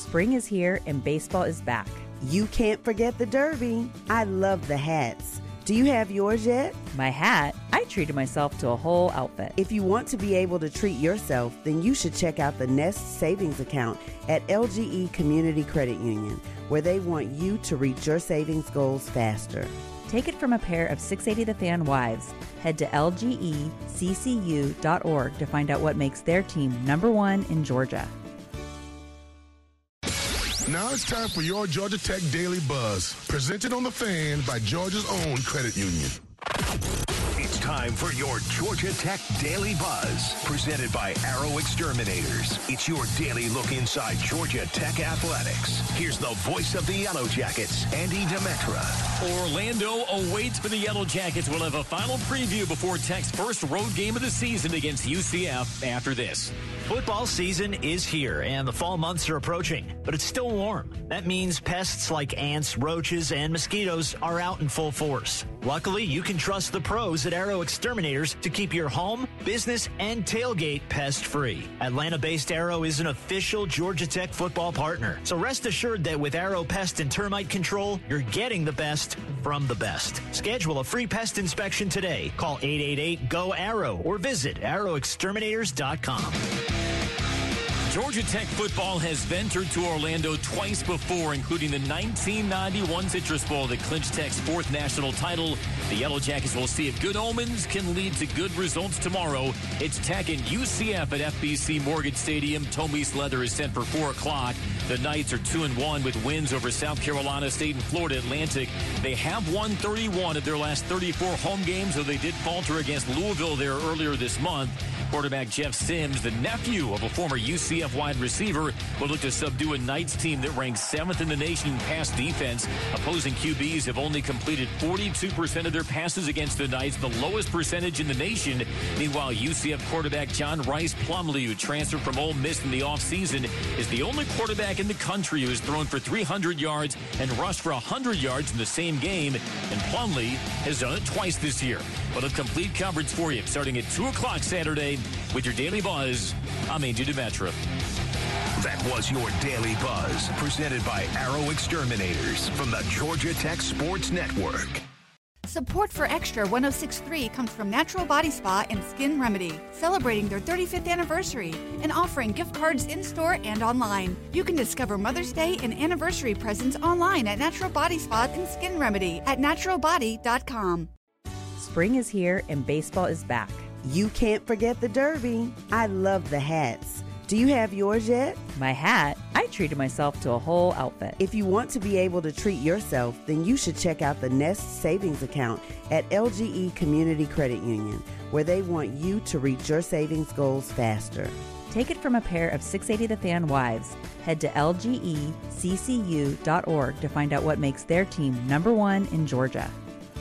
Spring is here and baseball is back. You can't forget the Derby. I love the hats. Do you have yours yet? My hat? I treated myself to a whole outfit. If you want to be able to treat yourself, then you should check out the Nest Savings Account at LGE Community Credit Union, where they want you to reach your savings goals faster. Take it from a pair of 680 The Fan wives. Head to lgeccu.org to find out what makes their team #1 in Georgia. Now it's time for your Georgia Tech Daily Buzz, presented on The Fan by Georgia's own credit union. It's time for your Georgia Tech Daily Buzz, presented by Arrow Exterminators. It's your daily look inside Georgia Tech athletics. Here's the voice of the Yellow Jackets, Andy Demetra. Orlando awaits for the Yellow Jackets. We'll have a final preview before Tech's first road game of the season against UCF after this. Football season is here, and the fall months are approaching, but it's still warm. That means pests like ants, roaches, and mosquitoes are out in full force. Luckily, you can trust the pros at Arrow Exterminators to keep your home, business, and tailgate pest-free. Atlanta-based Arrow is an official Georgia Tech football partner, so rest assured that with Arrow Pest and Termite Control, you're getting the best from the best. Schedule a free pest inspection today. Call 888-GO-ARROW or visit arrowexterminators.com. Georgia Tech football has ventured to Orlando twice before, including the 1991 Citrus Bowl that clinched Tech's 4th national title. The Yellow Jackets will see if good omens can lead to good results tomorrow. It's Tech and UCF at FBC Mortgage Stadium. Tommy's Leather is set for 4 o'clock. The Knights are 2-1 with wins over South Carolina State and Florida Atlantic. They have won 31 of their last 34 home games, though they did falter against Louisville there earlier this month. Quarterback Jeff Sims, the nephew of a former UCF wide receiver, will look to subdue a Knights team that ranks 7th in the nation in pass defense. Opposing QBs have only completed 42% of their passes against the Knights, the lowest percentage in the nation. Meanwhile, UCF quarterback John Rice Plumlee, who transferred from Ole Miss in the offseason, is the only quarterback in the country who has thrown for 300 yards and rushed for 100 yards in the same game. And Plumlee has done it twice this year. We'll have complete coverage for you starting at 2 o'clock Saturday with your Daily Buzz. I'm Andy Demetra. That was your Daily Buzz, presented by Arrow Exterminators from the Georgia Tech Sports Network. Support for Extra 106.3 comes from Natural Body Spa and Skin Remedy, celebrating their 35th anniversary and offering gift cards in-store and online. You can discover Mother's Day and anniversary presents online at Natural Body Spa and Skin Remedy at naturalbody.com. Spring is here and baseball is back. You can't forget the Derby. I love the hats. Do you have yours yet? My hat? I treated myself to a whole outfit. If you want to be able to treat yourself, then you should check out the Nest Savings Account at LGE Community Credit Union, where they want you to reach your savings goals faster. Take it from a pair of 680 The Fan wives. Head to lgeccu.org to find out what makes their team #1 in Georgia.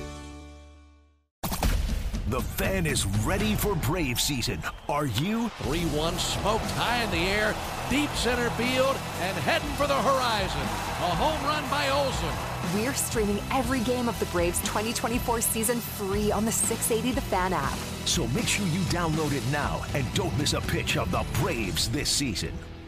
The Fan is ready for Brave season. Are you? 3-1 smoked high in the air, deep center field, and heading for the horizon. A home run by Olsen. We're streaming every game of the Braves 2024 season free on the 680 The Fan app. So make sure you download it now and don't miss a pitch of the Braves this season.